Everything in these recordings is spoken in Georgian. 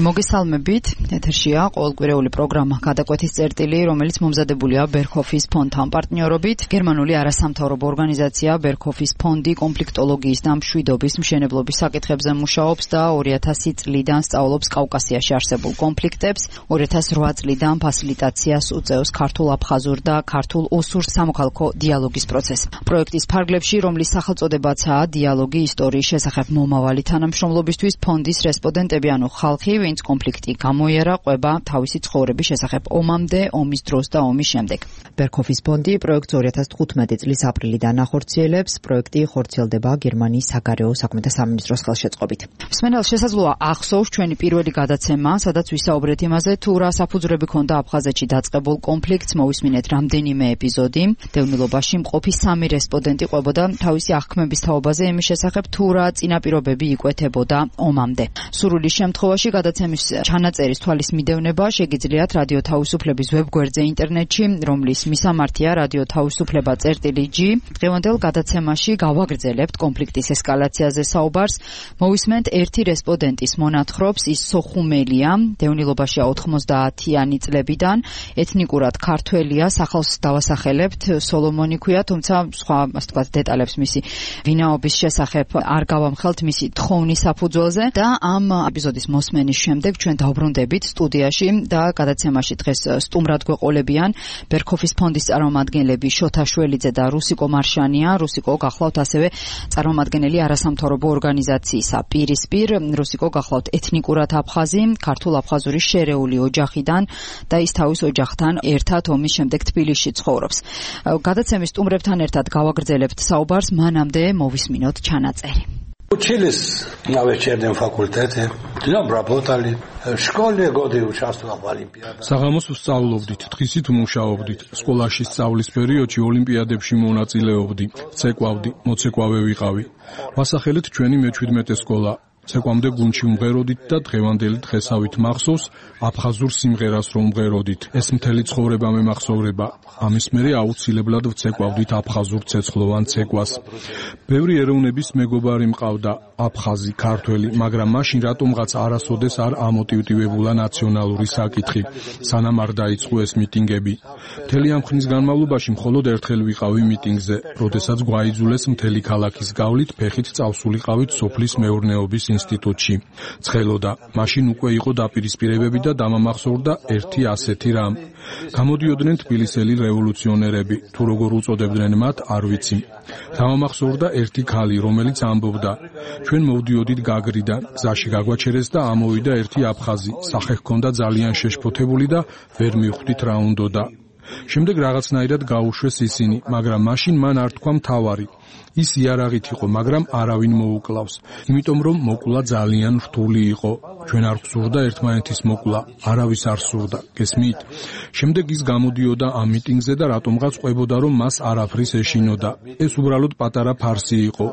მოგესალმებით, ეთერშია ყოველკვირეული პროგრამა გადაკვეთის წერტილი, რომელიც მომზადებულია ბერჰოფის ფონდთან პარტნიორობით. გერმანული არასამთავრობო ორგანიზაცია ბერჰოფის ფონდი კონფლიქტოლოგიის და მშვიდობის მშენებლობის საკითხებზე მუშაობს და 2000 წლიდან სწავლობს კავკასიაში არსებულ კონფლიქტებს. 2008 წლიდან ფასილიტაციას უწევს ქართულ-აფხაზურ და ქართულ-ოსურ სამოქალაქო დიალოგის პროცესს. პროექტის ფარგლებში, რომლის სახელწოდებაცაა დიალოგი ისტორიის შესახებ მომავალი თანამშრომლობისთვის, ფონდის რესპონდენტები ანუ ხალხი, ვინც კონფლიქტი გამოიარა, ყვება თავისი ცხოვრების შესახებ ომამდე, ომის დროს და ომის შემდეგ. ბერჰოფის ფონდი პროექტს 2015 წლის აპრილიდან ახორციელებს. პროექტი ხორციელდება გერმანიის საგარეო საქმეთა სამინისტროს ხელშეწყობით. მსმენელს შესაძლოა ახსოვს ჩვენი პირველი გადაცემა, სადაც ვისაუბრეთ იმაზე, თუ რა საფუძვლები ჰქონდა აფხაზეთში დაწყებულ კონფლიქტს. მოვისმინეთ რამდენიმე ეპიზოდი. დევნილობაში მყოფი 3 რესპონდენტი ყვებოდა თავისი აღქმების თაობაზე იმის შესახებ, თუ რა წინაპირობები იკვეთებოდა ომამდე. სურვილი შემთხვევაში გადაცემის ჩანაწერის თვალის მიდევნება შეგიძლიათ რადიო თავისუფლების ვებგვერდზე ინტერნეტში, რომლის მისამართია რადიო თავისუფლება წერტილი-G. დღევანდელ გადაცემაში გავაგრძელებთ კონფლიქტის ესკალაციაზე საუბარს. მოვისმენთ ერთი რესპონდენტის მონათხრობს, ის სოხუმელია, დევნილობაშია 90-იანი წლებიდან, ეთნიკურად ქართველია, სახელს დავასახელებთ, სოლომონი ქვია, თუმცა სხვა, ასე ვთქვათ, დეტალებს მისი ვინაობის შესახებ არ გავამხელთ მისი თხოვნის საფუძველზე და ამ ეპიზოდის მოსმენის შემდეგ ჩვენ დავბრუნდებით სტუდიაში და გადაცემაში დღეს სტუმრად გვეყოლებიან ბერჰოფის ფონდის წარმომადგენლები შოთა შველიძე და რუსიკო მარშანია. რუსიკო გახლავთ ასევე წარმომადგენელი არასამთავრობო ორგანიზაციისა პირისპირ. რუსიკო გახლავთ ეთნიკურად აფხაზი, ქართულ-აფხაზური შერეული ოჯახიდან და ის თავის ოჯახთან ერთად ომის შემდეგ თბილისში ცხოვრობს. გადაცემის სტუმრებთან ერთად გავაგრძელებთ საუბარს, მანამდე მოვისმინოთ ჩანაწერი. Учились на вечернем факультете, днем работали, в школе годы участвовал в олимпиадах. საღამოს ვსწავლობდით, დღისით ვმუშაობდით. სკოლაში სწავლის პერიოდში ოლიმპიადებში მონაწილეობდი, ცეკვავდი, მოცეკვავე ვიყავი. ვასახელეთ ჩვენი მე-17 სკოლა. ცეკვამდე გუნდში ვმღეროდით და დღევანდელი დღესავით მახსოვს აფხაზურ სიმღერას რომ ვმღეროდით. ეს მთელი ცხოვრება მემახსოვრება. ამის მერე აუცილებლად ვცეკვავდით აფხაზურ ცეცხლოვან ცეკვას. ბევრი ეროვნების მეგობარი მყავდა, აფხაზი, ქართველი, მაგრამ მაშინ რატომღაც არასოდეს არ ამოტივტივებულა ნაციონალური საკითხი, სანამ არ დაიწყო ეს მიტინგები. მთელი ამ ხნის განმავლობაში მხოლოდ ერთხელ ვიყავი მიტინგზე, როდესაც გვაიძულეს მთელი ქალაქის გავლით ფეხით წავსულიყავით სოფლის მეურნეობის ინსტიტუტში. ცხელოდა, მაშინ უკვე იყო დაპირისპირებები და დამამახსოვრდა ერთი ასეთი რამ. გამოდიოდნენ თბილისელი რევოლუციონერები, თუ როგორ უწოდებდნენ მათ, არ ვიცი. დამამახსოვრდა ერთი ქალი, რომელიც ამბობდა, ჩვენ მოვდიოდით გაგრიდან, გზაში გაგვაჩერეს და ამოვიდა ერთი აფხაზი, სახე ჰქონდა ძალიან შეშფოთებული და ვერ მივხვდით რა უნდოდა. შემდეგ რაღაცნაირად გაუშვეს ისინი, მაგრამ მაშინ მან არ თქვა მთავარი. ის იარაღით იყო, მაგრამ არავინ მოუკლავს, იმიტომ რომ მოკლა ძალიან რთული იყო. ჩვენ არ გვსურდა ერთმანეთის მოკლა, არავის არ სურდა, გესმით? შემდეგ ის გამოდიოდა ამ მიტინგზე და რატომღაც ყვებოდა, რომ მას არაფრის ეშინოდა. ეს უბრალოდ პატარა ფარსი იყო.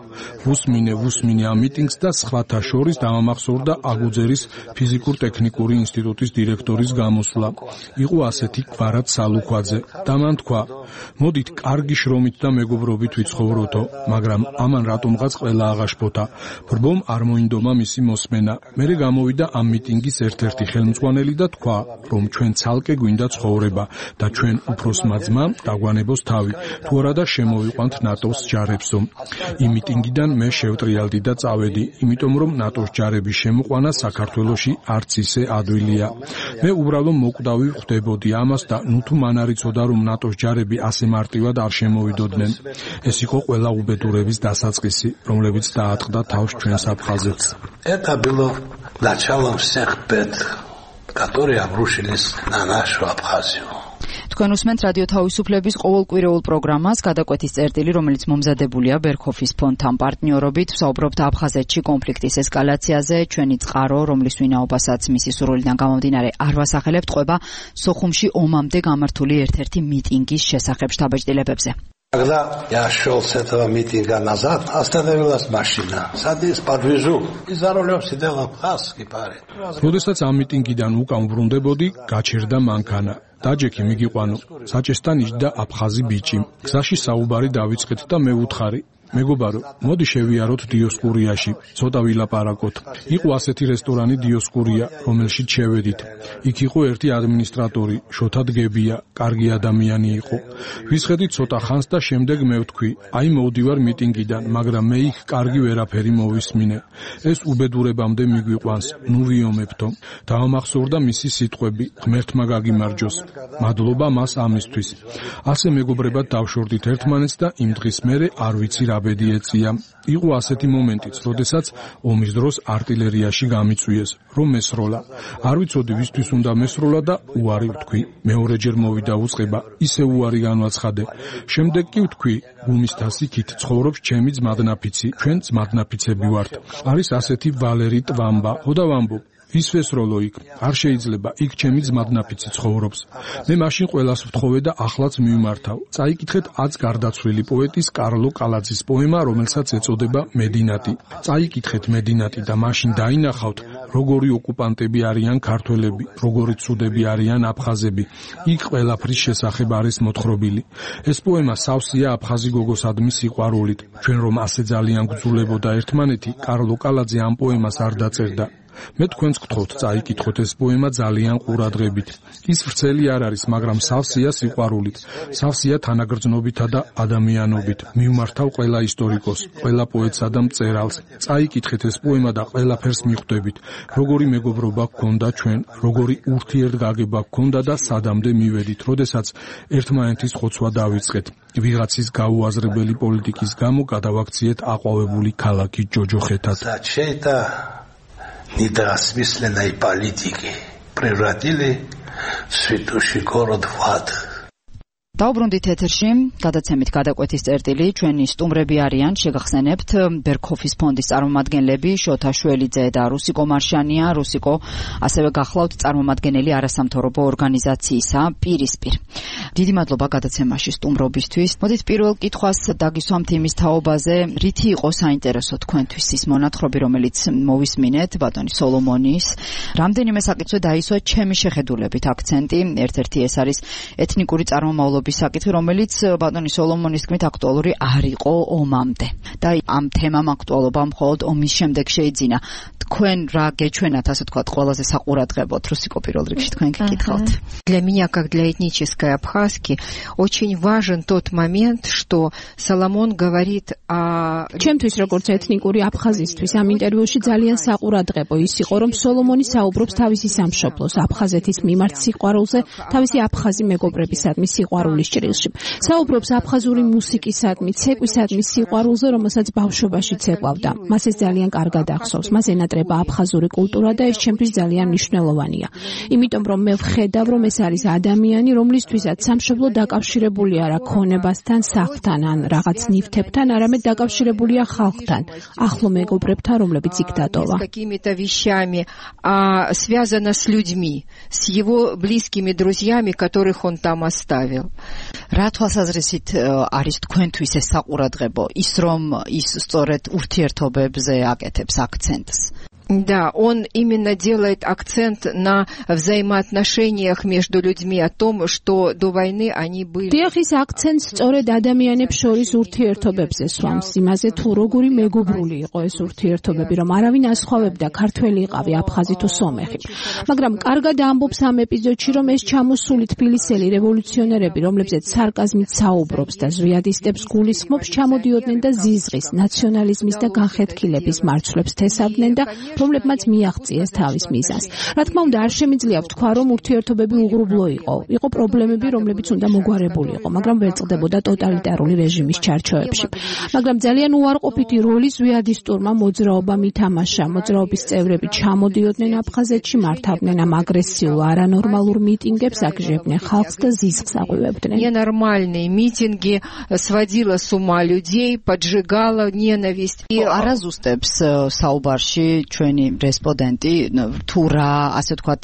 ვუსმინე ამ მიტინგს და სხვათა შორის დამამახსოვრდა აგუძერის ფიზიკურ-ტექნიკური ინსტიტუტის დირექტორის გამოსვლა. იყო ასეთი გვარად სალუქვაძე და მან თქვა, მოდით კარგი შრომით და მეგობრობით ვიცხოვროთო, მაგრამ ამან რატომღაც ყველა აღაშფოთა. ბრბომ არ მოინდომა მისი მოსმენა. მერე გამოვიდა ამ მიტინგის ერთ-ერთი ხელმძღვანელი და თქვა, რომ ჩვენ ცალკე გვინდა ცხოვრება და ჩვენ უფროსმა ძმამ დაგვანებოს თავი, თუ არა და შემოვიყვანთ ნატოს ჯარებსო. იმ მიტინგიდან მე შევტრიალდი და წავედი, იმიტომ რომ ნატოს ჯარების შემოყვანა საქართველოში არც ისე ადვილია. მე უბრალოდ მოკვდავი ხვდებოდი ამას და ნუ თუ მან არ იცოდა, რომ ნატოს ჯარები ასე მარტივად არ შემოვიდოდნენ. ეს იყო ყველა უბედურების დასაწყისი, რომლებიც დაატყდა თავს ჩვენს აფხაზეთს. Это было началом всех бед, которые обрушились на нашу Абхазию. თქვენ უსმენთ რადიო თავისუფლების ყოველკვირეულ პროგრამას გადაკვეთის წერტილი, რომელიც მომზადებულია ბერჰოფის ფონდთან პარტნიორობით. ვსაუბრობთ აფხაზეთში კონფლიქტის ესკალაციაზე. ჩვენი წყარო, რომლის ვინაობასაც მისი სურვილიდან გამომდინარე არ ვასახელებთ, ყვება სოხუმში ომამდე გამართული ერთ-ერთი митингის შესახებ შთაბეჭდილებებზე. Когда я шел с этого митинга назад, остановилась машина. Садись, подвезу. И за рулем сидел абхазский парень. როდესაც ამ მიტინგიდან უკან ვრუნდებოდი, გაჩერდა მანქანა. დაჯექი მიგიყვანო. საჭესთან იჯდა აფხაზი ბიჭი. გზაში საუბარი დავიწყეთ და მე ვუთხარი. მეგობარო, მოდი შევიაროთ დიოსკურიაში, ცოტა ვილაპარაკოთ. იყო ასეთი რესტორანი დიოსკურია, რომელშიც შევედით. იქ იყო ერთი ადმინისტრატორი, შოთა დგებია, კარგი ადამიანი იყო. ვისხედით ცოტა ხანს და შემდეგ მე ვთქვი, აი მოვდივარ მიტინგიდან, მაგრამ მე იქ კარგი ვერაფერი მოვისმინე. ეს უბედურებამდე მიგვიყვანს, ნუ ვიომებთო. დაამახსოვრდა მისი სიტყვები, ღმერთმა გაგიმარჯოს. მადლობა მას ამისთვის. ასე მეგობრებად დავშორდით ერთმანეთს და იმ დღის მერე არ ვიცი რა ბედი ეწია. იყო ასეთი მომენტიც, როდესაც ომის დროს артиლერიაში გამიწვიეს, რომ მესროლა. არ ვიცოდი ვისთვის უნდა მესროლა და უარი ვთქვი. მეორეჯერ მოვიდა უწყება, ისე უარი განვაცხადე. შემდეგ კი ვთქვი, გუმისთას იქით ცხოვრობს ჩემი ძმადნაფიცი, ჩვენ ძმადნაფიცები ვართ. არის ასეთი ვალერი ტვამბა, ხოდა ვამბობ. ვის ვესროლო იქ? არ შეიძლება, იქ ჩემი ძმადნაფიცი ცხოვრობს. მე მაშინ ყველას ვთხოვე და ახლაც მივმართავ. წაიკითხეთ აც გარდაცვლილი პოეტის კარლო კალაძის პოემა, რომელსაც ეწოდება მედინატი. წაიკითხეთ მედინატი და მაშინ დაინახავთ, როგორი ოკუპანტები არიან ქართველები, როგორი ცუდები არიან აფხაზები. იქ ყველაფრის შესახებ არის მოთხრობილი. ეს პოემა სავსეა აფხაზი გოგოსადმი სიყვარულით. ჩვენ რომ ასე ძალიან გვძულებოდა ერთმანეთი, კარლო კალაძე ამ პოემას არ დაწერდა. მე თქვენს გთხოვთ, წაიკითხოთ ეს პოემა ძალიან ყურადღებით. ის ვრცელი არ არის, მაგრამ სავსეა სიყვარულით, სავსეა თანაგრძნობითა და ადამიანობით. მივმართავ ყველა ისტორიკოს, ყველა პოეტსა და მწერალს. წაიკითხეთ ეს პოემა და ყველაფერს მიხვდებით. როგორი მეგობრობა გქონდა ჩვენ, როგორი ურთიერთგაგება გქონდა და სადამდე მივედით, როდესაც ერთმანეთის ხოცვა დავიწყეთ. ვიღაცის გაუაზრებელი პოლიტიკის გამო გადავაქციეთ აყვავებული ქალაქი ჯოჯოხეთად. Недоосмысленной политики превратили в цветущий город в ад. დაუბრუნდით ეთერში, გადაცემით გადაკვეთის წერტილი, ჩვენი სტუმრები არიან, შეგახსენებთ, ბერქოფის ფონდის წარმომადგენლები, შოთა შველიძე და რუსიკო მარშანია. რუსიკო ასევე გახლავთ წარმომადგენელი არასამთავრობო ორგანიზაციისა პირისპირ. დიდი მადლობა გადაცემაში სტუმრობისთვის. მოდით პირველ კითხვას დაგისვამთ იმის თაობაზე, რითი იყო საინტერესო თქვენთვის ის მონათხრობი, რომელიც მოვისმინეთ ბატონი სოლომონის. რამდენიმე საკითხზე დაისვა ჩემი შეხედულებით აქცენტი. ერთ-ერთი ეს არის ეთნიკური წარმომავლობის საკითხი, რომელიც ბატონი სოლომონის თქმით აქტუალური არ იყო ომამდე. და ამ თემამ აქტუალობა მხოლოდ ომის შემდეგ შეიძინა. თქვენ რა გეჩვენათ, ასე თქვა, ყველაზე საყურადღებოდ, რუსიკო პირველ რიგში თქვენ გიკითხავთ. Для меня, как для этнической абхазки, очень важен тот момент, что Соломон говорит о... ჩემთვის როგორც ეთნიკური აფხაზისთვის ამ ინტერვიუში ძალიან საყურადღებო ის იყო, რომ სოლომონი საუბრობს თავისი სამშობლოს, აფხაზეთის მიმართ სიყვარულზე, თავისი აფხაზი მეგობრებისადმი სიყვარულის ჭრილში. საუბრობს აფხაზური მუსიკისადმი, ცეკვისადმი სიყვარულზე, რომელსაც ბავშვობაში ცეკვავდა. მას ეს ძალიან კარგად ახსოვს. მას ენატრება აფხაზური კულტურა და ეს ჩემთვის ძალიან მნიშვნელოვანია. იმიტომ რომ მე ვხედავ, რომ ეს არის ადამიანი, რომლისთვისაც სამშობლო დაკავშირებული არა ქონებასთან, სახლთან ან რაღაც ნივთებთან, არამედ დაკავშირებულია ხალხთან, ახლო მეგობრებთან, რომლებიც იქ დატოვა. С какими-то вещами, а связано с людьми, с его близкими друзьями, которых он там оставил. რა თვალსაზრისით არის თქვენთვის ეს საყურადღებო, ის რომ ის სწორედ ურთიერთობებზე აკეთებს აქცენტს? Да, он именно делает акцент на взаимоотношениях между людьми, о том, что до войны они были. დიახის აქცენტს სწორედ ადამიანებს შორის ურთიერთობებზე სვამს, იმაზე თუ როგორი მეგობრული იყო ეს ურთიერთობები, რომ არავინ ასხვავებდა ქართველი იყავი, აფხაზი თუ სომეხი. მაგრამ კარგად ამბობს ამ ეპიზოდში, რომ ეს ჩამოსული თბილისელი რევოლუციონერები, რომლებზეც სარკაზმით საუბრობს და ზვიადისტებს გულისხმობს, ჩამოდიოდნენ და ზიზღის, ნაციონალიზმის და განხეთქილების მარცვლებს თესავდნენ და რომლებმაც მიაღწიეს თავის მიზანს. რა თქმა უნდა, არ შემიძლია ვთქვა, რომ ურთიერთობები უღრუბლო იყო. იყო პრობლემები, რომლებიც უნდა მოგვარებული იყო, მაგრამ ვერ წყდებოდა ტოტალიტარული რეჟიმის ჩარჩოებში. მაგრამ ძალიან უარყოფითი როლი ზვიადისტურმა მოძრაობამ ითამაშა. მოძრაობის წევრები ჩამოდიოდნენ აფხაზეთში, მართავდნენ ამ აგრესიულ არანორმალურ მიტინგებს, აგჟებდნენ ხალხს და ზიზღს აღვივებდნენ. Ненормальные митинги, сводила с ума людей, поджигала ненависть. არაზუსტებს საუბარში ჩვენი რესპონდენტი თუ რა, ასე ვთქვათ,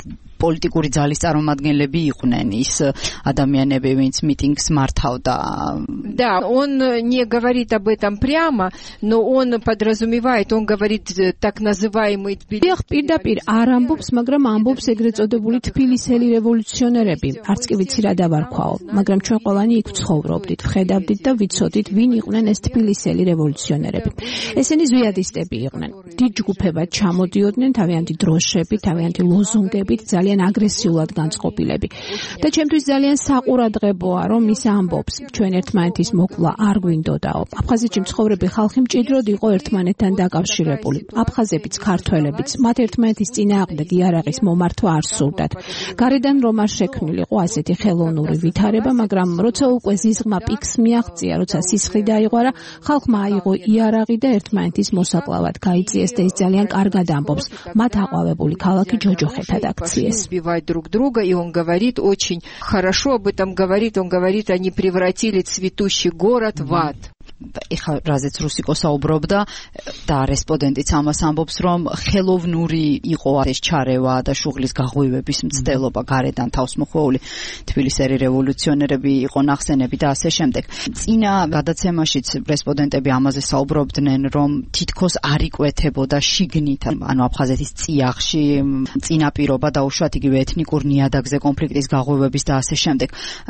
პოლიტიკური ძალის წარმომადგენლები იყვნენ ის ადამიანები, ვინც მიტინგს მართავდა. Да, он не говорит об этом прямо, но он подразумевает, он говорит так называемый პირდაპირ არ ამბობს, მაგრამ ამბობს ეგრეთ წოდებული თბილისელი რევოლუციონერები. არც კი ვიცი რა დავარქვაო, მაგრამ ჩვენ ყველანი იქ ვცხოვრობდით, ვხედავდით და ვიცოდით, ვინ იყვნენ ეს თბილისელი რევოლუციონერები. ესენი ზვიადისტები იყვნენ. დიდ ჯგუფებად ჩამოდიოდნენ, თავიანთი დროშებით, თავიანთი ლოზუნგებით, ძალიან აგრესიულად განწყობილები. და ჩემთვის ძალიან საყურადღებოა, რომ ის ამბობს, ჩვენ ერთმანეთის მოკვლა არ გვინდოდაო. აფხაზეთში მცხოვრები ხალხი მჭიდროდ იყო ერთმანეთთან დაკავშირებული. აფხაზებიც, ქართველებიც, მათ ერთმანეთის წინააღმდეგ იარაღის მომართვა არ სურდათ. გარედან რომ არ შექმნილიყო ასეთი ხელოვნური ვითარება, მაგრამ როცა უკვე ზიზღმა პიკს მიაღწია, როცა სისხლი დაიღვარა, ხალხმა აიღო იარაღი და ერთმანეთის მოსაკლავად გაიწიეს და ის ძალიან კარგად ამბობს. მათ აყვავებული ქალაქი ჯოჯოხეთად აქციეს. Убивают друг друга, и он говорит очень хорошо об этом говорит, он говорит, они превратили цветущий город в ад. ეხლა რაზეც რუსიკო საუბრობდა და რესპონდენტიც ამას ამბობს, რომ ხელოვნური იყო ეს ჩარევა და შუღლის გაღვივების მცდელობა გარედან თავსმოხვეული თბილისელი რევოლუციონერები იყო ნახსენები და ასე შემდეგ. წინა გადაცემაშიც რესპონდენტები ამაზე საუბრობდნენ, რომ თითქოს არ იკვეთებოდა შიგნით, ანუ აფხაზეთის წიაღში წინაპირობა დაუშვათ იგივე ეთნიკურ ნიადაგზე კონფლიქტის გაღვივების და ასე შემდეგ.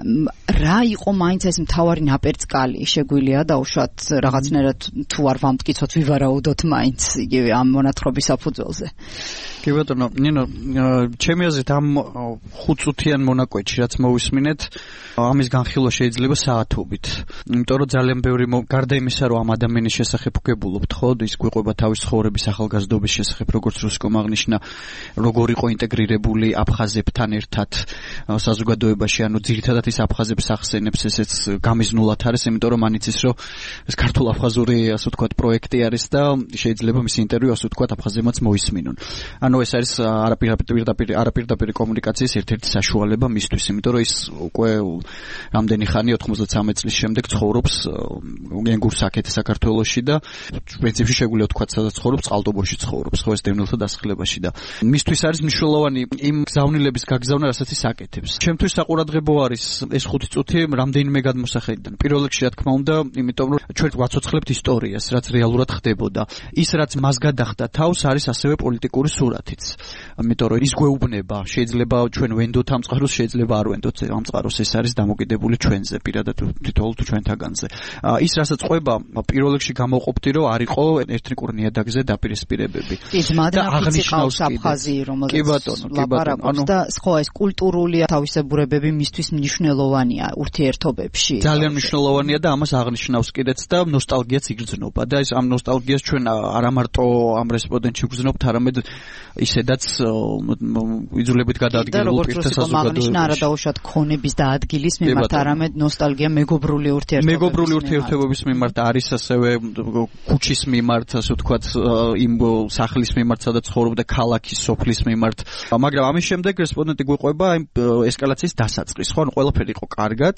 რა იყო მაინც ეს მთავარი ნაპერწკალი, შეგვიძლია დაუშვათ რაღაცნაირად თუ არ ვამტკიცოთ ვივარაუდოთ მაინც იგივე ამ მონათხრობის საფუძველზე. კი ბატონო, ნინო, ჩემი აზრით ამ 5 წუთიან მონაკვეთში რაც მოვისმინეთ, ამის განხილვა შეიძლება საათობით. იმიტომ რომ ძალიან ბევრი გარდა იმისა, რომ ამ ადამიანის შესახებ ვგებულობთ, ხო, ის გვიყვება თავის ცხოვრების ახალგაზრდობის შესახებ, როგორც რუსიკომ აღნიშნა, როგორ იყო ინტეგრირებული აფხაზებთან ერთად საზოგადოებაში, ანუ ძირითადად ის აფხაზებს ახსენებს, ესეც გამიზნულად არის, იმიტომ რომ მან იცის, რომ ეს ქართულ-აფხაზური, ასე ვთქვათ, პროექტი არის და შეიძლება მისი ინტერვიუ, ასე ვთქვათ, აფხაზებმაც მოისმინონ. ანუ ეს არის არაპირდაპირი კომუნიკაციის ერთ-ერთი საშუალება მისთვის, იმიტომ რომ ის უკვე რამდენი ხანი 93 წლის შემდეგ ცხოვრობს ენგურსაკეთ საქართველოში და პრინციპში შეგვიძლია ვთქვათ, სადაც ცხოვრობს, წყალტუბოში ცხოვრობს, ხო, ეს დევნილთა დასახლებაში და მისთვის არის მნიშვნელოვანი იმ გზავნილების გაგზავნა, რასაც ის აკეთებს. ჩემთვის საყურადღებო არის ეს 5 წუთი რამდენიმე გადმოსახედიდან. პირველ რიგში, რა თქმა უნდა, იმიტომ რომ ჩვენ ვაცოცხლებთ ისტორიას, რაც რეალურად ხდებოდა. ის რაც მას გადახდა თავს არის ასევე პოლიტიკური სურათიც. იმიტომ რომ ის გვეუბნება, შეიძლება ჩვენ ვენდოთ ამ წყაროს, შეიძლება არ ვენდოთ ამ წყაროს, ეს არის დამოკიდებული ჩვენზე, პირადად თითოეულ ჩვენთაგანზე. ის რასაც ყვება, პირველ რიგში გამოვყოფდი, რომ არ იყო ეთნიკურ ნიადაგზე დაპირისპირებები. და აღნიშნავს აფხაზი, რომელიც ლაპარაკობს და სხვა ეს კულტურული თავისებურებები მისთვის მნიშვნელოვანია ურთიერთობებში. ძალიან მნიშვნელოვანია და ამას აღნიშნავს კიდეც და ნოსტალგიაც იგრძნობა და ეს ამ ნოსტალგიას ჩვენ არა მარტო ამ რესპონდენტში გვგზნობთ, არამედ ისედაც იძულებით გადაადგილულ პირთა საზოგადოებაში. არა დაუშვათ ქონების და ადგილის მიმართ, არამედ ნოსტალგია მეგობრული ურთიერთობების მიმართ არის ასევე ქუჩის მიმართ, ასე ვთქვათ, იმ სახლის მიმართ, სადაც ცხოვრობდა ქალაქის სოფლის მიმართ. მაგრამ ამის შემდეგ რესპონდენტი გვიყვება ესკალაციის დასაწყის, ხო, ყველაფერი იყო კარგად.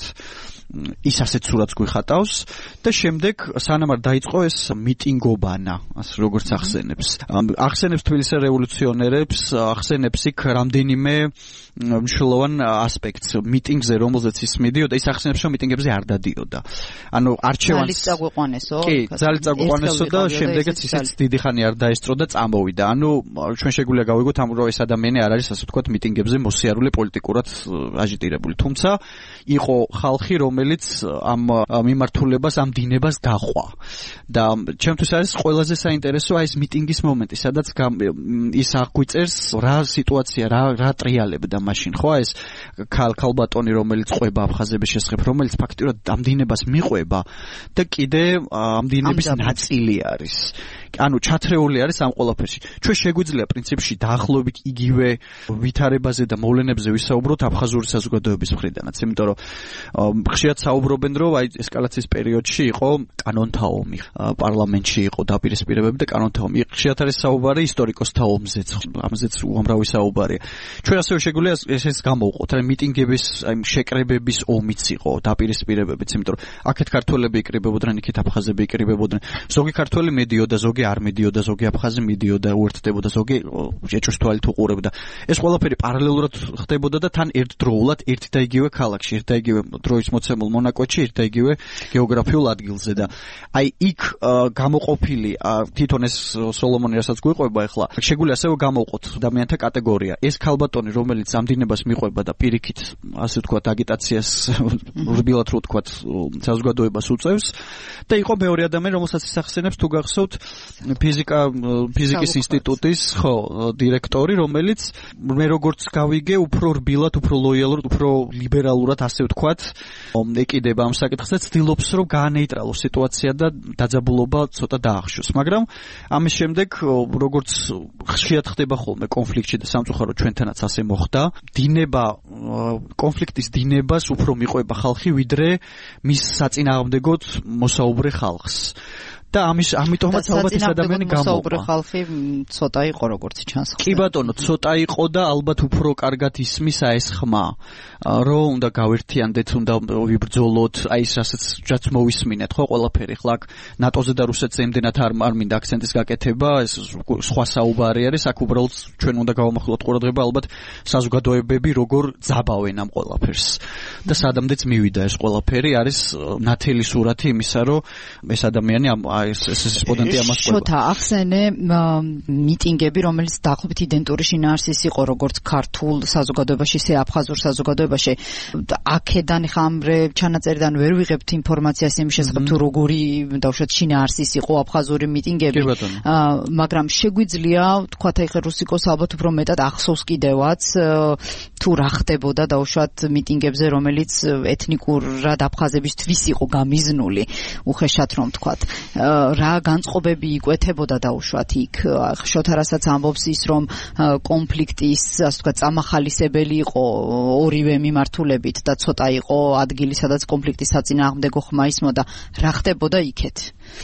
ის ასეთ სურათს გვიხატავს და შემდეგ სანამ არ დაიწყო ეს მიტინგობანა, ასე როგორც ახსენებს თბილისის რევოლუციონერებს, ახსენებს იქ რამდენიმე მნიშვნელოვან ასპექტს მიტინგზე, რომელზეც ის მიდიოდა, ის ახსენებს, რომ მიტინგებზე არ დადიოდა. ანუ არჩევანს ძალით წაგვიყვანესო. კი, ძალით წაგვიყვანესო და შემდეგაც ისიც დიდი ხანი არ დაესწრო და წამოვიდა. ანუ ჩვენ შეგვიძლია გავიგოთ, რომ ეს ადამიანი არ არის, ასე ვთქვათ, მიტინგებზე მოსიარული პოლიტიკურად აჟიტირებული. თუმცა იყო ხალხი, რომელიც ამ მიმართულებას, ამ დინებას დაყვა. და ჩემთვის არის ყველაზე საინტერესო ეს მიტინგის მომენტი, სადაც ის აღვიწერს რა სიტუაცია, რა ტრიალებდა მაშინ, ხო, ეს ქალბატონი, რომელიც ყვება აფხაზების შესახებ, რომელიც ფაქტიურად ამ დინებას მიყვება და კიდე ამ დინების ნაწილი არის. ანუ ჩათრეული არის ამ ყველაფერში. ჩვენ შეგვიძლია პრინციპში დაახლოებით იგივე ვითარებაზე და მოვლენებზე ვისაუბროთ აფხაზური საზოგადოების მხრიდანაც, იმიტომ რომ ხშირად საუბრობენ, რომ აი ესკალაციის პერიოდში იყო კანონთა ომი. პარლამენტში იყო დაპირისპირებები და კანონთა ომი. ხშირად არის საუბარი ისტორიკოსთა ომზეც, ამზეც უამრავი საუბარია. ჩვენ ასევე შეგვიძლია ეს გამოვყოთ, რა მიტინგების, შეკრებების ომიც იყო, დაპირისპირებებიც, იმიტომ რომ აქეთ ქართველები იკრიბებოდნენ, იქით აფხაზები იკრიბებოდნენ. ზოგი ქართველი მედიოდა, ზოგი არ მედიოდა, ზოგი აფხაზი მედიოდა, უერთდებოდა, ზოგი ეჭვს თვალით უყურებდა. ეს ყველაფერი პარალელურად ხდებოდა და თან ერთდროულად ერთი და იგივე ქალაქში, ერთი და იგივე დროის მოცემულ მონაკვეთში, ერთი და იგივე გეოგრაფიულ ადგილზე და აი იქ გამოყოფილი თვითონ ეს სოლომონი რასაც გვიყვება ახლა შეგვიძლია ასევე გამოვყოთ ადამიანთა კატეგორია. ეს ქალბატონი, რომელიც ამ დინებას მიყვება და პირიქით, ასე ვთქვათ, აგიტაციას რბილად რო ვთქვათ, საზოგადოებას უწევს და იყო მეორე ადამიანი, რომელსაც ისახსენებს თუ გახსოვთ ფიზიკის ინსტიტუტის, ხო, დირექტორი, რომელიც მე როგორც გავიგე, უფრო რბილად, უფრო ლოიალურად, უფრო ლიბერალურად, ასე ვთქვათ, ეკიდება ამ საკითხს და ცდილობს, რომ გაანეიტრალოს სიტუაცია და დაძაბულობა ცოტა დაახშოს. მაგრამ ამის შემდეგ, როგორც ხშირად ხდება ხოლმე კონფლიქტში და სამწუხაროდ ჩვენთანაც ასე მოხდა, კონფლიქტის დინებას უფრო მიყვება ხალხი, ვიდრე მის საწინააღმდეგოდ მოსაუბრე ხალხს. და ამიტომაც ალბათ ეს ადამიანი გამოვყვა. ხალხი ცოტა იყო როგორც ჩანს. კი ბატონო, ცოტა იყო და ალბათ უფრო კარგად ისმის ეს ხმა, რომ უნდა გავერთიანდეთ, უნდა ვიბრძოლოთ, აი ეს რასაც მოვისმინეთ, ხო, ყველაფერი. ხლა ნატოზე და რუსეთზე იმდენად არ მინდა აქცენტის გაკეთება, ეს სხვა საუბარი არის, აქ უბრალოდ ჩვენ უნდა გავამახვილოთ ყურადღება ალბათ საზოგადოებები როგორ ძაბავენ ამ ყველაფერს. და სადამდეც მივიდა ეს ყველაფერი, არის ნათელი სურათი იმისა, რომ ეს ადამიანი ეს რესპონდენტი ამას ყვება. შოთა ახსენე მიტინგები, რომელიც დაახლოებით იდენტური შინაარსის იყო როგორც ქართულ საზოგადოებაში, ისე აფხაზურ საზოგადოებაში. აქედან ხამრე čanaწერიდან ვერ ვიღებთ ინფორმაციას იმის შესახებ თუ როგორი დავუშვათ შინაარსის იყო აფხაზური მიტინგები. მაგრამ შეგვიძლია თქვათ აი ხე რუსიკოს ალბათ უფრო მეტად ახსოვს კიდევაც თუ რა ხდებოდა დავუშვათ მიტინგებზე, რომელიც ეთნიკურად აფხაზებისთვის იყო გამიზნული, უხეშად რომ თქვათ. რა განწყობები იკვეთებოდა დაუშვათ იქ. შოთა რასაც ამბობს ის, რომ კონფლიქტის, ასე ვთქვათ, წამახალისებელი იყო ორივე მიმართულებით და ცოტა იყო ადგილი, სადაც კონფლიქტის საწინააღმდეგო ხმა ისმოდა. რა ხდებოდა იქეთ?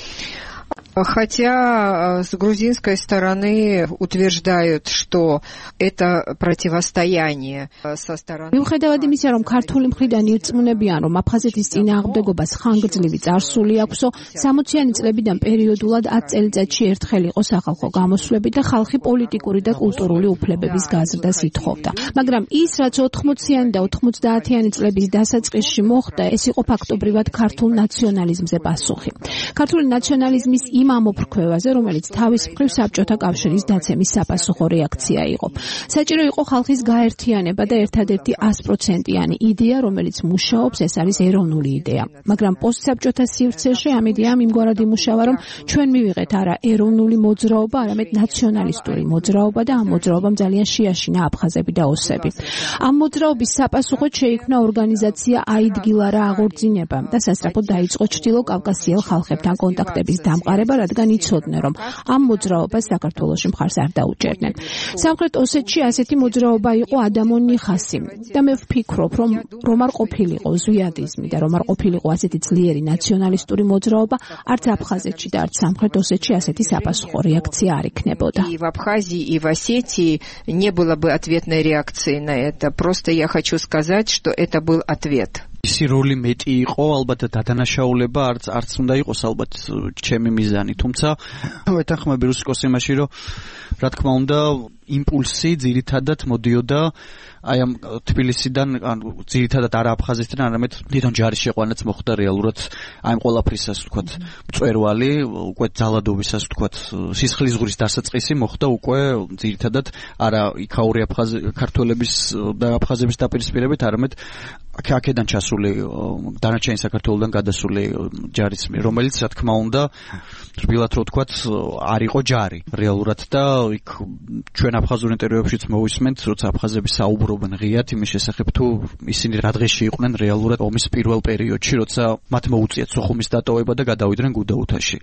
Хотя с грузинской стороны утверждают, что это противостояние со стороны. მიუხედავად იმისა, რომ ქართული მხრიდან ირწმუნებიან, რომ აფხაზეთის წინააღმდეგობას ხანგრძლივი წარსული აქვსო, 60-იანი წლებიდან პერიოდულად 10 წელიწადში ერთხელ იყო სახალხო გამოსვლები და ხალხი პოლიტიკური და კულტურული უფლებების გაზრდას ითხოვდა. მაგრამ ის, რაც 80-იანი და 90-იანი წლების დასაწყისში მოხდა, ეს იყო ფაქტობრივად ქართულ ნაციონალიზმზე პასუხი. ქართული ნაციონალიზმის იმ ამოფრქვევაზე, რომელიც თავის მხრივ საბჭოთა კავშირის დაცემის საპასუხო რეაქცია იყო. საჭირო იყო ხალხის გაერთიანება და ერთადერთი 100%-იანი იდეა, რომელიც მუშაობს, ეს არის ეროვნული იდეა. მაგრამ პოსტსაბჭოთა სივრცეში ამ იდეამ იმგვარად იმუშავა, რომ ჩვენ მივიღეთ არა ეროვნული მოძრაობა, არამედ ნაციონალისტური მოძრაობა და ამ მოძრაობამ ძალიან შეაშინა აფხაზები და ოსები. ამ მოძრაობის საპასუხოდ შეიქმნა ორგანიზაცია აიდგილა რა აღორძინება და სასწრაფოდ დაიწყო ჩრდილო კავკასიელ ხალხებთან კონტაქტების დამყარება, რადგან იცოდნენ, რომ ამ მოძრაობას საქართველოში მხარს არ დაუჭერდნენ. სამხრეთ ოსეთში ასეთი მოძრაობა იყო ადამონიხასი და მე ვფიქრობ, რომ არ ყოფილიყო ზვიადიზმი და რომ არ ყოფილიყო ასეთი ძლიერი ნაციონალისტური მოძრაობა, არც აფხაზეთში და არც სამხრეთ ოსეთში ასეთი საპასუხო რეაქცია არ იქნებოდა. И в Абхазии, и в Осетии не было бы ответной реакции на это. Просто я хочу сказать, что это был ответ. ისი როლი მეტი იყო, ალბათ დადანაშაულება არც უნდა იყოს ალბათ ჩემი მიზანი, თუმცა ვეთანხმები რუსიკოს იმაში, რომ რა თქმა უნდა იმპულსი ძირითადად მოდიოდა აი ამ თბილისიდან, ანუ ძირითადად არა აფხაზეთიდან, არამედ თვითონ ჯარის შეყვანაც მოხდა რეალურად აი ამ ყველაფრისას ვთქვათ მწვერვალი, უკვე ძალადობისას ვთქვათ სისხლის ზღვრის დასაწყისი მოხდა უკვე ძირითადად არა იქაური ქართველების და აფხაზების დაპირისპირებით, არამედ აქედან ჩასული დანარჩენი საქართველოსთან გადასული ჯარის მიერ, რომელიც რა თქმა უნდა რბილად რო ვთქვათ არ იყო ჯარი რეალურად და იქ ჩვენ აფხაზურ ინტერვიუებშიც მოვისმენთ, როცა აფხაზები საუბრობენ ღიად იმის შესახებ, თუ ისინი რა დღეში იყვნენ რეალურად ომის პირველ პერიოდში, როცა მათ მოუწიათ სოხუმის დატოვება და გადავიდნენ გუდაუთაში.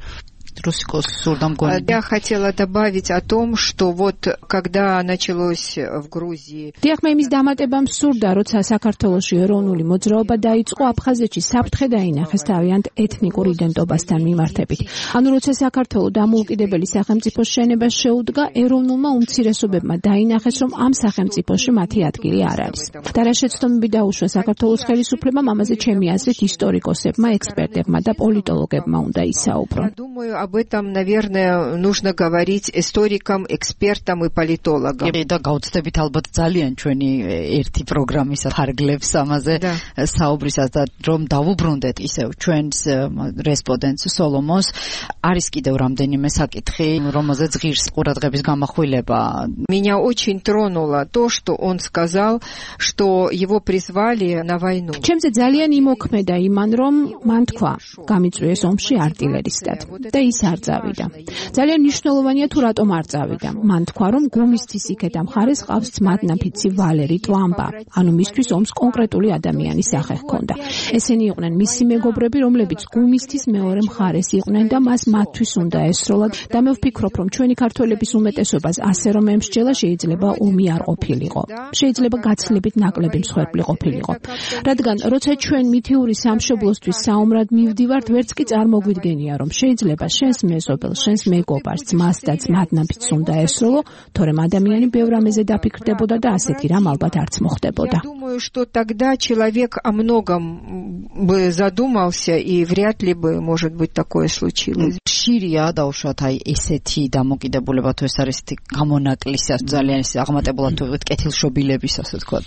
Я хотела добавить о том, что вот когда началось в Грузии. დიახ, მე იმის დამატებამ სურდა, როცა საქართველოში ეროვნული მოძრაობა დაიწყო, აფხაზეთში საფრთხე დაინახეს თავიანთ ეთნიკურ იდენტობასთან მიმართებით. ანუ როცა საქართველოს დამოუკიდებელი სახელმწიფოს შენება შეუდგა, ეროვნულმა უმცირესობებმა დაინახეს, რომ ამ სახელმწიფოში მათი ადგილი არ არის. და რა შეცდომები დაუშვა საქართველოს ხელისუფლებამ, ამაზე ჩემი აზრით ისტორიკოსებმა, ექსპერტებმა და პოლიტოლოგებმა უნდა ისაუბრონ. Я думаю, об этом, наверное, нужно говорить историкам, экспертам и политологам. და გაუცდებით ალბათ ძალიან ჩვენი ერთი პროგრამის ფარგლებს ამაზე საუბრისას და რომ დავუბრუნდეთ ისევ ჩვენს რესპონდენტს სოლომონს, არის კიდევ რამდენიმე საკითხი, რომელზეც ღირს ყურადღების გამახვილება. Меня очень тронуло то, что он сказал, что его призвали на войну. ჩემზე ძალიან იმოქმედა იმან, რომ მან თქვა, გამიწვიეს ომში артиллеристად და ის არ წავიდა. ძალიან მნიშვნელოვანია თუ რატომ არ წავიდა. მან თქვა, რომ გუმისთის იქეთა მხარეს ყავს ძმადნაფიცი ვალერი ტლამბა, ანუ მისთვის ომს კონკრეტული ადამიანის სახე ჰქონდა. ესენი იყვნენ მისი მეგობრები, რომლებიც გუმისთის მეორე მხარეს იყვნენ და მას მათთვის უნდა ესროლა და მე ვფიქრობ, რომ ჩვენი ქართველების უმეტესობას ასე რომ ემსჯელა, შეიძლება ომი არ ყოფილიყო. შეიძლება გაცილებით ნაკლები მსხვერპლი ყოფილიყო. რადგან როცა ჩვენ მითიური სამშობლოსთვის საომრად მივდივართ, ვერც კი წარმოგვიდგენია, რომ შეიძლება შენს მეზობელს, შენს მეგობარს, ძმას და ძმადნაფიცს უნდა ესროლო, თორემ ადამიანი ბევრ ამაზე დაფიქრდებოდა და ასეთი რამ ალბათ არც მოხდებოდა. Я думаю, что тогда человек о многом бы задумался и вряд ли бы, может быть, такое случилось. ხშირია დაუშვათ აი ესეთი დამოკიდებულება თუ ეს არის ისეთი გამონაკლისას ძალიან ისე აღმატებულად თუ კეთილშობილების ასე ვთქვათ.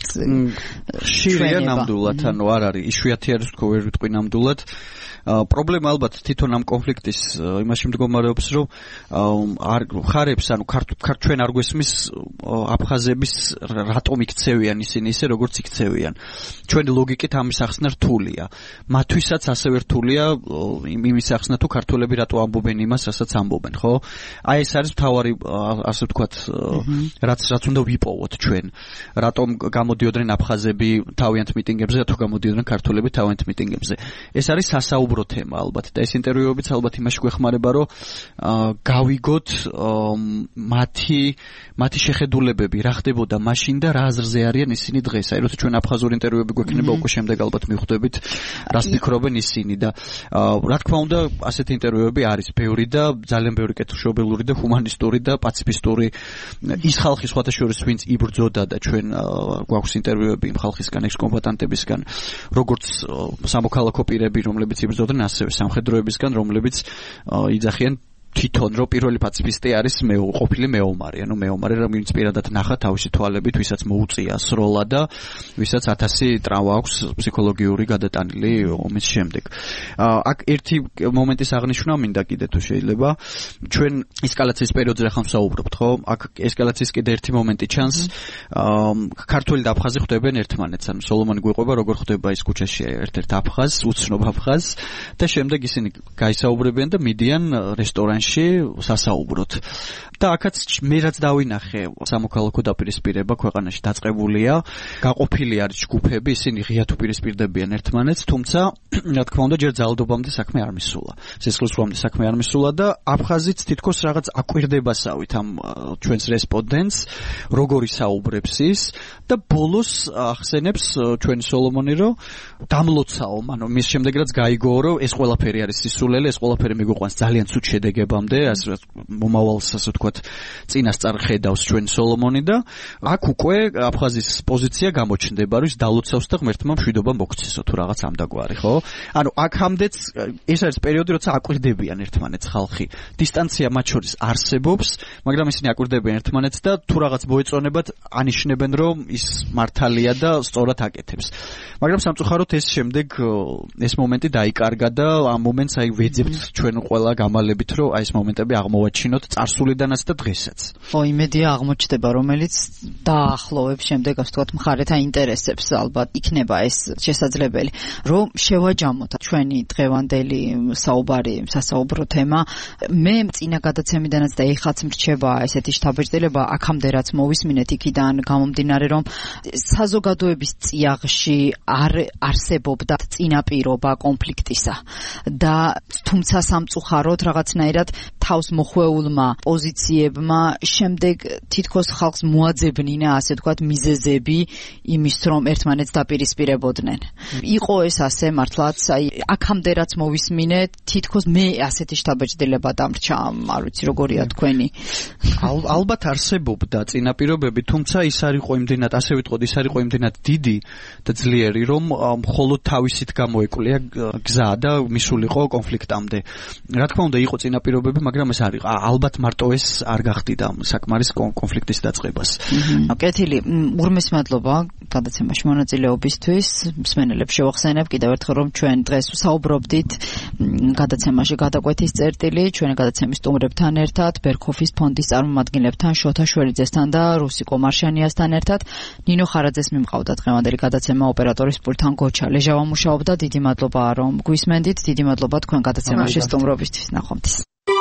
ხშირია ნამდვილად, ანუ არ არის იშვიათი არის თქო ვერ ვიტყვი ნამდვილად. პრობლემა ალბათ თვითონ ამ კონფლიქტის იმაში მდგომარეობს, რომ არ ხარებს, ანუ ჩვენ არ გვესმის აფხაზების რატომ იქცევიან ისინი ისე როგორც იქცევიან. ჩვენი ლოგიკით ამის ახსნა რთულია. მათთვისაც ასევე რთულია იმის ახსნა თუ ქართველები რატო ამბობენ იმას, რასაც ამბობენ, ხო? აი ეს არის მთავარი ასე ვთქვათ, რაც უნდა ვიპოვოთ ჩვენ. რატომ გამოდიოდნენ აფხაზები თავიანთ მიტინგებზე და თუ გამოდიოდნენ ქართველები თავიანთ მიტინგებზე. ეს არის სასაუბრო თემა ალბათ და ეს ინტერვიუებიც ალბათ იმაში გვეხმარება, რომ გავიგოთ მათი შეხედულებები რა ხდებოდა მაშინ და რა აზრზე არიან ისინი დღეს. აი როცა ჩვენ აფხაზური ინტერვიუები გვექნება, უკვე შემდეგ ალბათ მივხვდებით რას ფიქრობენ ისინი და რა თქმა უნდა ასეთი ინტერვიუები არის ბევრი და ძალიან ბევრი კეთილშობილური და ჰუმანისტური და პაციფისტური. ის ხალხი სხვათა შორის ვინც იბრძოდა და ჩვენ გვაქვს ინტერვიუები იმ ხალხისგან, ექსკომბატანტებისგან, როგორც სამოქალაქო პირები, რომლებიც იბრძოდნენ, ასევე სამხედროებისგან, რომლებიც იძახიან თვითონ რომ პირველი პაციფისტი არის ყოფილი მეომარი, ანუ მეომარი რომელიც პირადად ნახა თავისი თვალებით, ვისაც მოუწია სროლა და ვისაც 1000 ტრავმა აქვს ფსიქოლოგიური გადატანილი ომის შემდეგ. აქ ერთი მომენტის აღნიშვნა მინდა კიდე თუ შეიძლება. ჩვენ ესკალაციის პერიოდზე ახლა ვსაუბრობთ, ხო? აქ ესკალაციის კიდე ერთი მომენტი ჩანს. ქართველი და აფხაზი ხვდებენ ერთმანეთს, ანუ სოლომონი გვიყვება როგორ ხვდება ის ქუჩაში ერთ-ერთ აფხაზს, უცნობ აფხაზს და შემდეგ ისინი გაისაუბრებიან და მიდიან რესტორანში სასაუბროთ. და აქაც მე რაც დავინახე, სამოქალაქო დაპირისპირება ქვეყანაში დაწყებულია, გაყოფილი არის ჯგუფები, ისინი ღიად უპირისპირდებიან ერთმანეთს, თუმცა რა თქმა უნდა ჯერ ძალადობამდე საქმე არ მისულა. სისხლისღვრამდე საქმე არ მისულა და აფხაზიც თითქოს რაღაც აკვირდებასავით ამ ჩვენს რესპონდენტს, როგორი საუბრებს ის და ბოლოს ახსენებს ჩვენი სოლომონი, რომ დამლოცაო, ანუ მის შემდეგ რაც გაიგო, რომ ეს ყველაფერი არის სისულელე, ეს ყველაფერი მიგოყვანს ძალიან ცუდ შედეგებამდე, ასე მომავალს ასე ვთქვათ წინასწარ ხედავს ჩვენ სოლომონი და აქ უკვე აფხაზის პოზიცია გამოჩნდება, რომ ის დალოცავს და ღმერთმა მშვიდობა მოგცესო თუ რაღაც ამდაგვარი, ხო? ანუ აქამდეც ეს არის პერიოდი, როცა აკვირდებიან ერთმანეთს ხალხი. დისტანცია მათ შორის არსებობს, მაგრამ ისინი აკვირდებიან ერთმანეთს და თუ რაღაც მოეწონებათ, ანიშნებენ, რომ ის მართალია და სწორად აკეთებს. მაგრამ სამწუხაროდ ეს შემდეგ ეს მომენტი დაიკარგა და ამ მომენტს აი ვეძებთ ჩვენ ყველა გამალებით, რომ აი ეს მომენტები აღმოვაჩინოთ წარსულიდანაც და დღესაც. ხო, იმედია აღმოჩნდება, რომელიც დაახლოვებს შემდეგ ასე ვთქვათ მხარეთა ინტერესებს, ალბათ იქნება ეს შესაძლებელი, რომ შევაჯამოთ ჩვენი დღევანდელი სასაუბრო თემა. მე წინა გადაცემიდანაც და ეხლაც მრჩება ესეთი შთაბეჭდილება, აქამდე რაც მოვისმინეთ იქიდან გამომდინარე, რომ საზოგადოების წიაღში არ არსებობდა წინაპირობა კონფლიქტისა და თუმცა სამწუხაროდ რაღაცნაირად თავს მოხვეულმა პოზიციებმა შემდეგ თითქოს ხალხს მოაძებნინა, ასე ვთქვათ, მიზეზები იმის, რომ ერთმანეთს დაპირისპირებოდნენ. იყო ეს ასე მართლაც, აი, აქამდე რაც მოვისმინეთ, თითქოს მე ასეთი შთაბეჭდილება დამრჩა, არ ვიცი როგორია თქვენი. ალბათ არსებობდა წინაპირობები, თუმცა ის არ იყო იმდენად, ასე ვიტყოდ, ის არ იყო იმდენად დიდი და ძლიერი, რომ მხოლოდ თავისით გამოეკვლია გზა და მისულიყო კონფლიქტამდე. რა თქმა უნდა, იყო წინაპირობები, მაგრამ ეს არ იყო. ალბათ მარტო ეს არ გახდიდა საკმარის კონფლიქტის დაწყებას. კეთილი, ურმის მადლობა გადაცემაში მონაწილეობისთვის. მსმენელებს შევახსენებ კიდევ ერთხელ, რომ ჩვენ დღეს ვსაუბრობდით გადაცემაში გადაკვეთის წერტილი, ჩვენი გადაცემის სტუმრებთან ერთად, ბერქოფის ფონდის წარმომადგენლებთან, შოთა შველიძესთან და რუსიკო მარშანიასთან ერთად. ნინო ხარაძეს მიმყავდა დღევანდელი გადაცემა ოპერატორის პულტთან გოჩა ლეჟავა მუშაობდა. დიდი მადლობა რომ გვისმენდით, დიდი მადლობა თქვენ გადაცემაში სტუმრობისთვის. ნახვამდის.